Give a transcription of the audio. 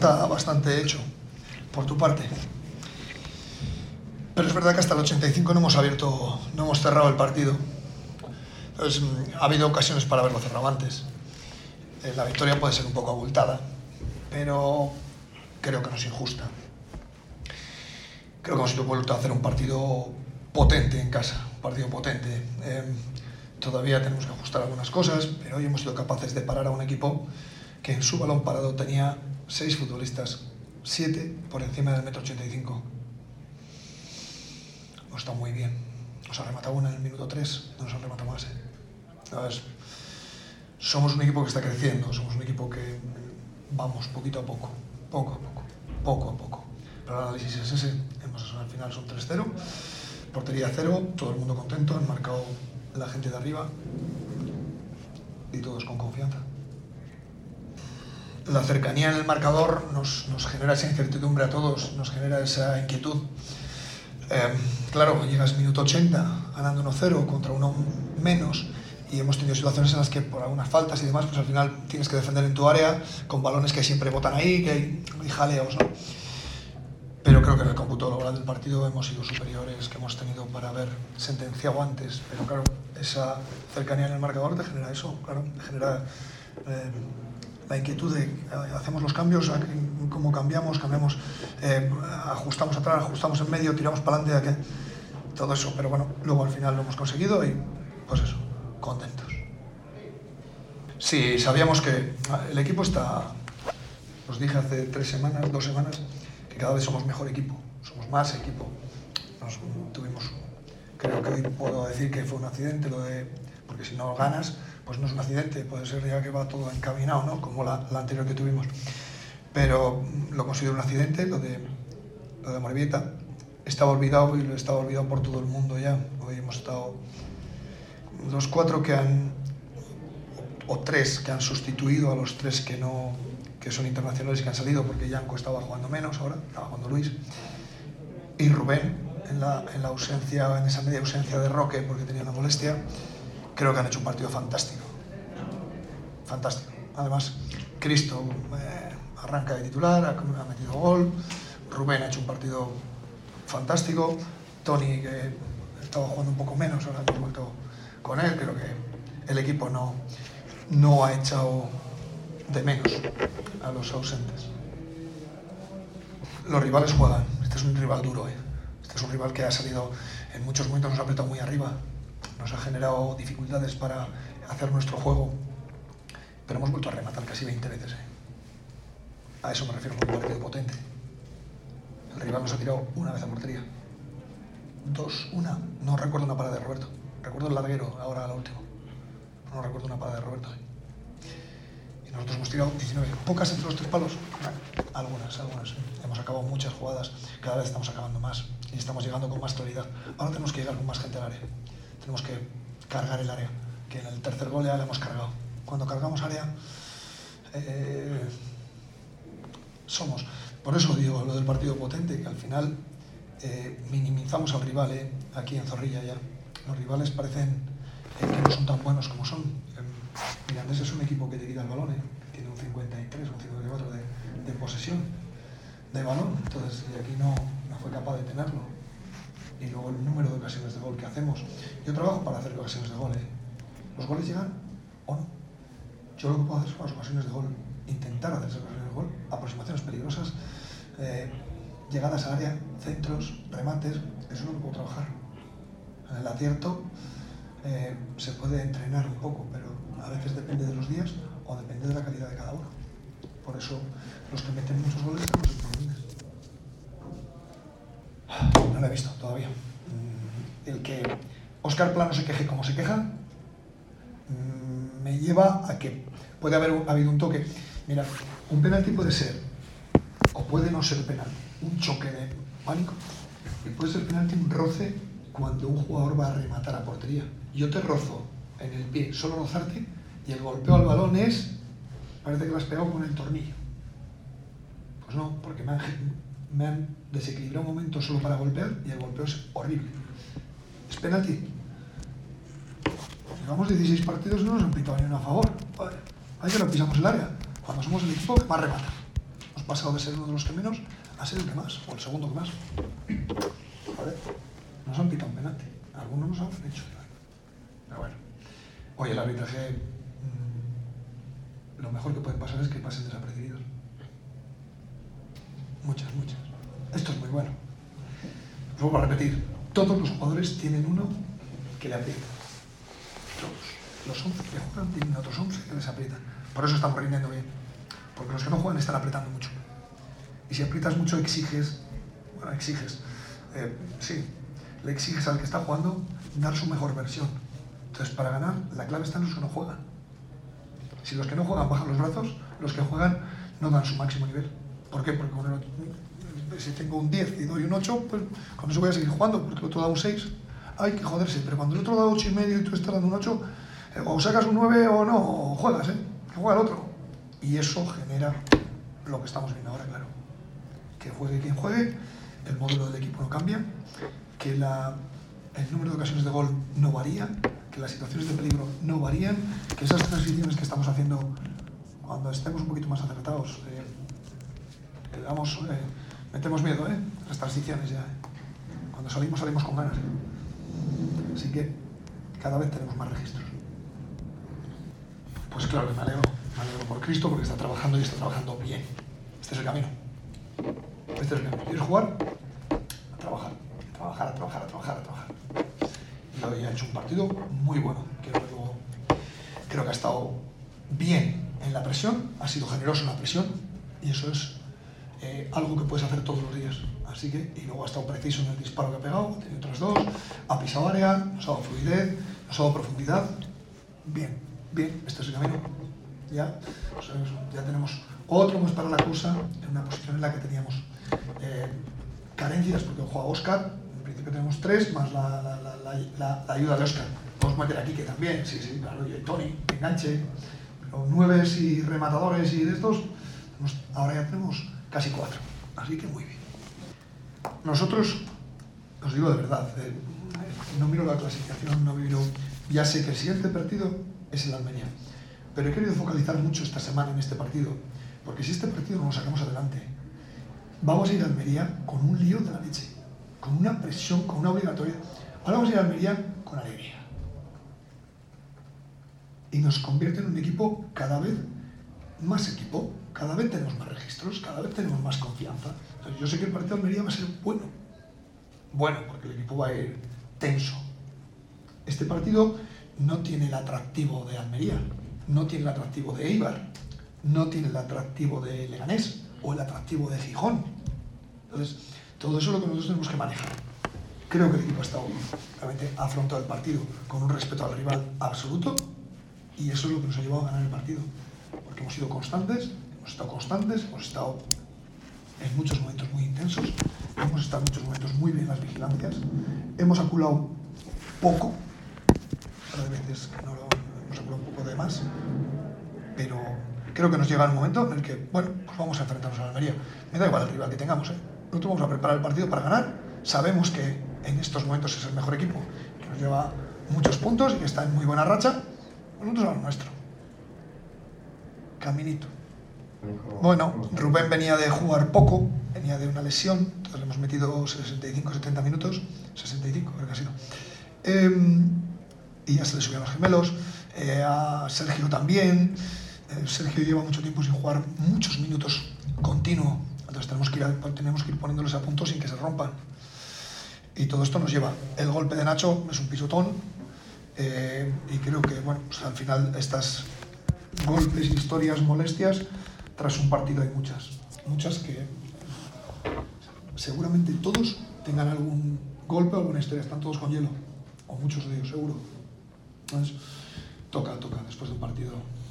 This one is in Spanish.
está bastante hecho por tu parte. Pero es verdad que hasta el 85 no hemos cerrado el partido. Entonces, ha habido ocasiones para haberlo cerrado antes. La victoria puede ser un poco abultada, pero creo que no es injusta. Creo que hemos vuelto a hacer un partido potente en casa, un partido potente. Todavía tenemos que ajustar algunas cosas, pero hoy hemos sido capaces de parar a un equipo que en su balón parado tenía 6 futbolistas, 7 por encima del 1,85 m. Hemos estado muy bien. Nos ha rematado una en el minuto 3, no nos han rematado más. ¿Sabes? Somos un equipo que está creciendo, somos un equipo que vamos poquito a poco. Pero el análisis es ese. Al final son 3-0, portería 0, todo el mundo contento, han marcado la gente de arriba y todos con confianza. La cercanía en el marcador nos genera esa incertidumbre a todos, nos genera esa inquietud. Claro, llegas minuto 80 ganando 1-0 contra uno menos y hemos tenido situaciones en las que por algunas faltas y demás, pues al final tienes que defender en tu área con balones que siempre botan ahí, que hay jaleos, ¿no? Pero creo que en el cómputo global del partido hemos sido superiores, que hemos tenido para haber sentenciado antes. Pero claro, esa cercanía en el marcador te genera eso, claro, te genera la inquietud de hacemos los cambios, cómo cambiamos, ajustamos atrás, ajustamos en medio, tiramos para adelante, todo eso. Pero bueno, luego al final lo hemos conseguido y pues eso, contentos. Sí, sabíamos que el equipo está, os dije hace 2 semanas, que cada vez somos mejor equipo, somos más equipo. Creo que hoy puedo decir que fue un accidente, porque si no ganas, pues no es un accidente, puede ser ya que va todo encaminado, ¿no? Como la anterior que tuvimos. Pero lo considero un accidente, lo de Amorebieta. Estaba olvidado y lo estaba olvidado por todo el mundo ya. Hoy hemos estado los 4 o 3 que han sustituido a los 3 que son internacionales y que han salido, porque Yanko estaba jugando menos ahora, estaba jugando Luis, y Rubén en la ausencia, en esa media ausencia de Roque porque tenía una molestia. Creo que han hecho un partido fantástico. Además, Cristo arranca de titular, ha metido gol, Rubén ha hecho un partido fantástico, Toni, que estaba jugando un poco menos, ahora hemos vuelto con él. Creo que el equipo no ha echado de menos a los ausentes. Los rivales juegan. Este es un rival duro, Este es un rival que ha salido en muchos momentos, nos ha apretado muy arriba, nos ha generado dificultades para hacer nuestro juego, pero hemos vuelto a rematar casi 20 veces. A eso me refiero con un partido potente. El rival nos ha tirado una vez a portería, 2, no recuerdo una parada de Roberto, recuerdo el larguero ahora la última, no recuerdo una parada de Roberto. Nosotros hemos tirado 19, pocas entre los 3 palos, algunas. Hemos acabado muchas jugadas, cada vez estamos acabando más y estamos llegando con más claridad. Ahora tenemos que llegar con más gente al área, tenemos que cargar el área, que en el tercer gol ya la hemos cargado. Cuando cargamos área, somos. Por eso digo lo del partido potente, que al final minimizamos al rival, aquí en Zorrilla ya. Los rivales parecen que no son tan buenos como son. Mirandés es un equipo que te quita el balón, tiene un 53 o un 54 de posesión de balón, entonces y aquí no fue capaz de tenerlo. Y luego el número de ocasiones de gol que hacemos. Yo trabajo para hacer ocasiones de gol, ¿Los goles llegan o no? Yo lo que puedo hacer son las ocasiones de gol, intentar hacer esas ocasiones de gol, aproximaciones peligrosas, llegadas al área, centros, remates, eso es lo que puedo trabajar. En el acierto se puede entrenar un poco, pero a veces depende de los días o depende de la calidad de cada uno. Por eso los que meten muchos goles son los importantes. No lo he visto todavía. El que Óscar Plano se queje como se queja me lleva a que puede haber habido un toque. Mira, un penalti puede ser, o puede no ser penalti, un choque de pánico, y puede ser penalti un roce cuando un jugador va a rematar a portería. Yo te rozo en el pie, solo rozarte, y el golpeo al balón parece que lo has pegado con el tornillo. Pues no, porque me han desequilibrado un momento solo para golpear y el golpeo es horrible. ¿Es penalti? Llevamos 16 partidos y no nos han pitado ni uno a favor. Vale. Ahí que no pisamos el área, cuando somos el equipo que más remata. hemos pasado de ser uno de los que menos a ser el que más, o el segundo que más. ¿Vale? Nos han pitado un penalti, algunos nos han hecho. Pero bueno, hoy el arbitraje, lo mejor que puede pasar es que pasen desapercibidos. Muchas. Esto es muy bueno. Os vuelvo a repetir, todos los jugadores tienen uno que le aprieta. Todos. Los 11 que juegan tienen otros 11 que les aprietan. Por eso estamos rindiendo bien. Porque los que no juegan están apretando mucho. Y si aprietas mucho exiges, sí, le exiges al que está jugando dar su mejor versión. Entonces, para ganar, la clave está en los que no juegan. Si los que no juegan bajan los brazos, los que juegan no dan su máximo nivel. ¿Por qué? Porque si tengo un 10 y doy un 8, pues con eso voy a seguir jugando, porque el otro da un 6. Hay que joderse, pero cuando el otro da 8,5 y tú estás dando un 8, o sacas un 9 o no, o juegas, que juega el otro. Y eso genera lo que estamos viendo ahora, claro. Que juegue quien juegue, el modelo del equipo no cambia, que el número de ocasiones de gol no varía, que las situaciones de peligro no varían, que esas transiciones que estamos haciendo cuando estemos un poquito más acertados, metemos miedo, las transiciones ya. Cuando salimos con ganas. Así que cada vez tenemos más registros. Pues claro que me alegro por Cristo porque está trabajando y está trabajando bien. Este es el camino. ¿Quieres jugar? A trabajar. Y hoy ha hecho un partido muy bueno. Creo que ha estado bien en la presión, ha sido generoso en la presión y eso es algo que puedes hacer todos los días. Así que, y luego ha estado preciso en el disparo que ha pegado, ha tenido otros dos, ha pisado área, nos ha dado fluidez, nos ha dado profundidad. Bien, este es el camino. Ya tenemos otro más para la cosa en una posición en la que teníamos carencias, porque juega Óscar, en principio tenemos 3, más la ayuda de Óscar. Podemos meter aquí que también, sí, claro, y Tony, enganche, pero 9 y rematadores y de estos, ahora ya tenemos casi 4, así que muy bien. Nosotros, os digo de verdad, no miro la clasificación, ya sé que el siguiente partido es el Almería, pero he querido focalizar mucho esta semana en este partido, porque si este partido no lo sacamos adelante, vamos a ir a Almería con un lío de la leche, con una presión, con una obligatoria. Ahora vamos a ir a Almería con alegría. Y nos convierte en un equipo cada vez más equipo, cada vez tenemos más registros, cada vez tenemos más confianza. Entonces, yo sé que el partido de Almería va a ser bueno, porque el equipo va a ir tenso. Este partido no tiene el atractivo de Almería, no tiene el atractivo de Eibar, no tiene el atractivo de Leganés o el atractivo de Gijón. Entonces, todo eso es lo que nosotros tenemos que manejar. Creo que el equipo ha estado, realmente ha afrontado el partido con un respeto al rival absoluto y eso es lo que nos ha llevado a ganar el partido. Porque hemos sido constantes, hemos estado en muchos momentos muy intensos, hemos estado en muchos momentos muy bien en las vigilancias, hemos aculado poco, pero de veces no hemos aculado un poco de más, pero creo que nos llega el momento en el que, pues vamos a enfrentarnos a la Almería. Me da igual el rival que tengamos, Nosotros vamos a preparar el partido para ganar, sabemos que en estos momentos es el mejor equipo, que nos lleva muchos puntos y que está en muy buena racha, nosotros a lo nuestro. Caminito. Bueno, Rubén venía de jugar poco, venía de una lesión, entonces le hemos metido 65-70 minutos, 65 creo que ha sido. Y ya se le subían los gemelos, a Sergio también. Sergio lleva mucho tiempo sin jugar muchos minutos continuo, entonces tenemos que ir poniéndoles a punto sin que se rompan. Y todo esto nos lleva. El golpe de Nacho es un pisotón y creo que, pues al final estas golpes, historias, molestias, tras un partido hay muchas que seguramente todos tengan algún golpe o alguna historia, están todos con hielo, o muchos de ellos seguro. Entonces, toca después de un partido